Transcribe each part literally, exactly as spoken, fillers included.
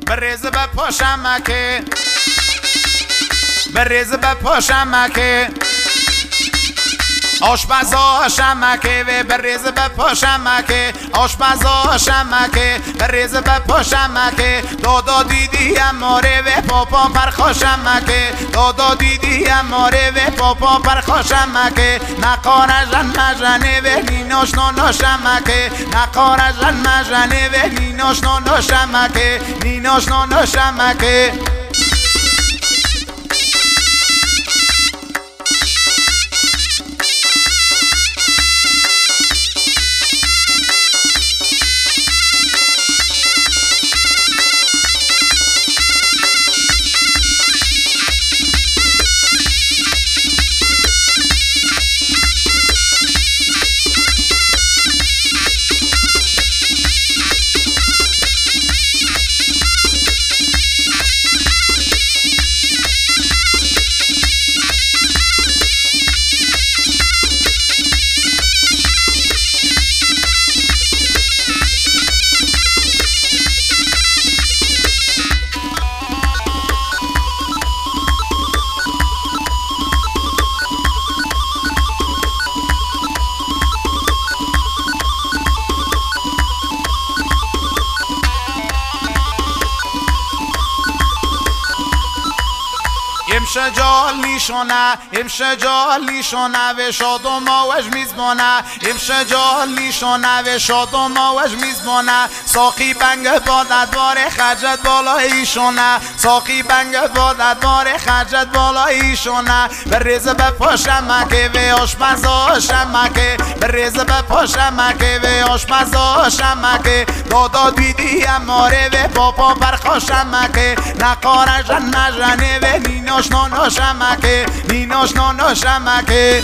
بریز به پاشمکه بریز به پاشمکه آشپزا شمکه و بریز به پاشمکه آشپزا شمکه بریز به پاشمکه دادا دیدی اماره و پاپا پرخاشمکه دادا دیدی اماره و پاپا پرخاشمکه نقارجن مجنه و نیناش ناناشمکه نقارجن مجنه و نیناش ناناشمکه نیناش ناناشمکه امشه جالی شونه امشه جالی شونه و شاد و ماوش میزبانه امشه جالی شونه و شاد و ماوش میزبانه ساقی بنگ بادت بار خرجت بالایی شونه ساقی بنگ بادت بار خرجت بالایی شونه بریز به پاشمکه و آشپزا شمکه بریز به پاشمکه و آشپزا شمکه دادا دیدی اماره و پاپا پرخاشمکه نقارجن مجنه و نیناش ناناشمکه نیناش ناناشمکه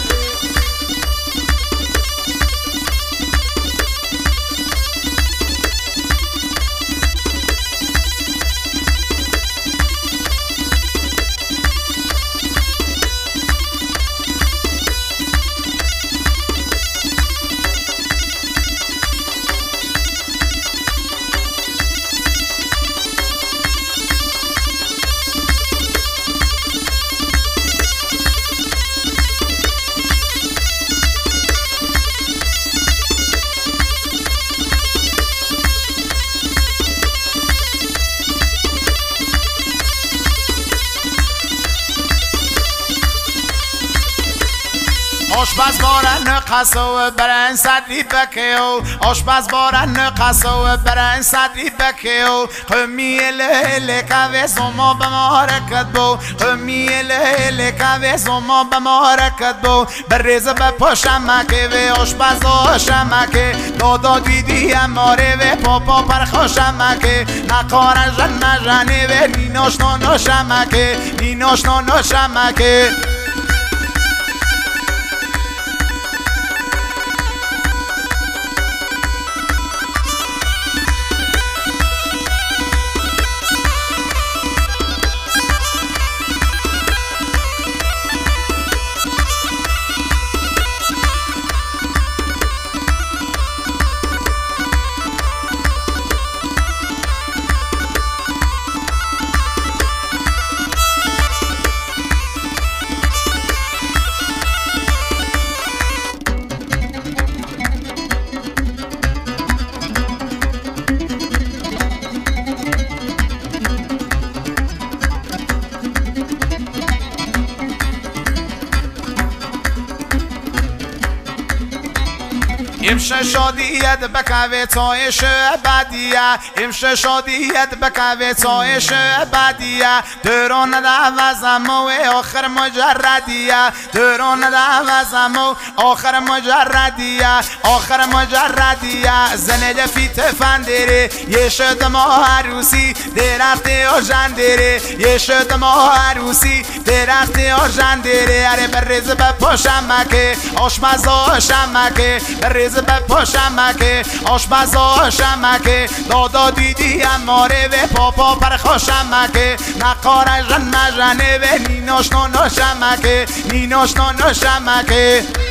آشپز بارن قصو برن صدری بکیو آشپز بارن قصو برن صدری بکیو قمی لیل که زما بمارکت بو قمی لیل که زما بمارکت بو بریز به پاشمکه و آشپزا شمکه دادا دیدی اماره و پاپا پرخاشمکه نقارجن مجنه و نیناش ناناشمکه نیناش ناناشمکه امشه شادیت بکوه تایش بدیه امشه شادیت بکوه تایش بدیه دوران دوازم و آخر مجردیه دوران دوازم و آخر مجردیه آخر مجردیه زنه فیت فندره یه شد ما عروسی درخت آجندره یه شد ما عروسی درخت آجندره اره بریز به پاشمکه آشپزا شمکه بریز به پاشمکه آشپزا شمکه دادا دیدی اماره و پاپا پرخاشمکه نقارجن مجنه و نیناش ناناشمکه نیناش ناناشمکه